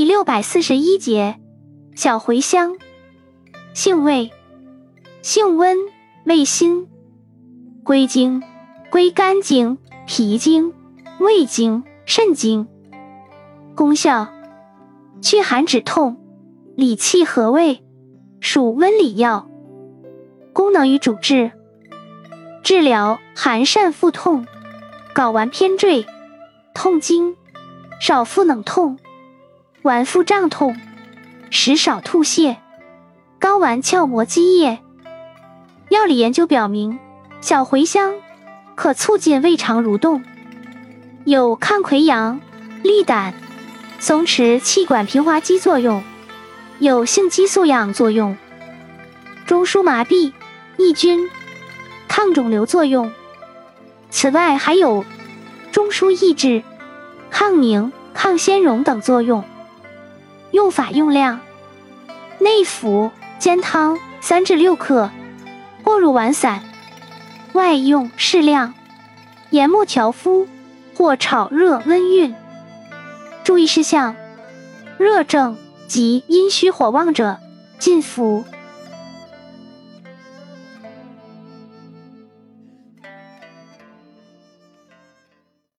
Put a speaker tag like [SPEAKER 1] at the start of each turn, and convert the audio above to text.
[SPEAKER 1] 641节，小茴香。性味：性温，味辛。归经：归肝经、脾经、胃经、肾经。功效：祛寒止痛，理气和胃，属温里药。功能与主治：治疗寒疝腹痛、睾丸偏坠、痛经、少腹冷痛、脘腹胀痛、食少吐泻、睾丸鞘膜积液。药理研究表明，小茴香可促进胃肠蠕动，有抗溃疡、利胆、松弛气管平滑肌作用，有性激素样作用，中枢麻痹、抑菌、抗肿瘤作用。此外还有中枢抑制、抗凝、抗纤溶等作用。用法用量：内服煎汤3至6克，或入丸散；外用适量，研末调敷或炒热温运。注意事项：热症及阴虚火旺者禁服。